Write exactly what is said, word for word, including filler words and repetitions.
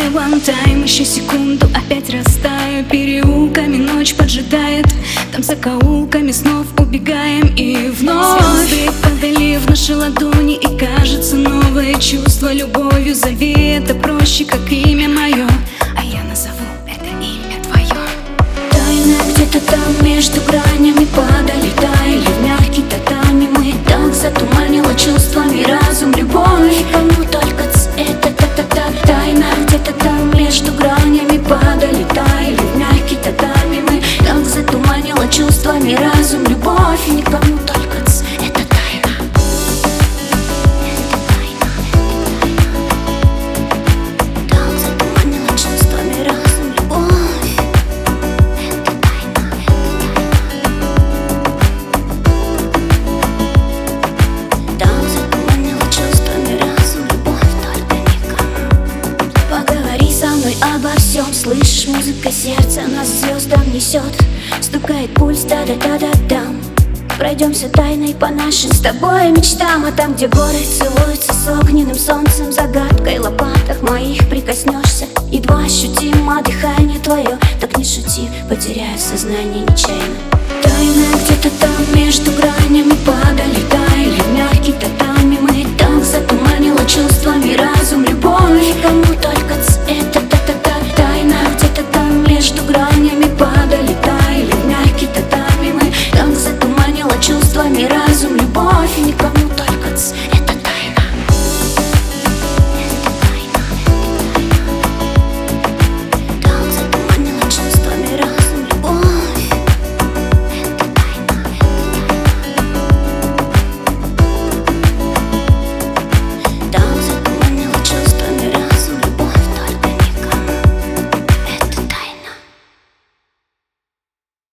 one time, еще секунду, опять растаю. Переулками ночь поджидает, там закоулками снов убегаем и вновь звезды падали в наши ладони, и кажется новое чувство любовью зови. Это проще, как имя мое, а я назову это имя твое. Тайна где-то там между гранями падали, таяли в мягкий татами. Мы так затуманило чувствами разум, любовь. Кому только это та-та-та. Тайна где-то там между гранями падали, таяли в мягкий татами. Мы так затуманило чувствами разум, любовь. И никому только это тайна. Это тайна, это тайна. Так затуманило чувствами разум, любовь. Это тайна, это тайна. Так затуманило чувствами разум, любовь, только никому. Поговори со мной обо всем, слышишь, музыка сердца нас к звездам несет. Стукает пульс, да-да-да-да-дам. Пройдемся тайной по нашим с тобой мечтам. А там, где горы целуются с огненным солнцем, загадкой лопатах моих прикоснешься. Едва ощутимо дыхание твое, так не шути, потеряю сознание нечаянно. Тайна где-то там между гранями падали, таяли в мягкий татами. Мы так затуманило чувствами разум.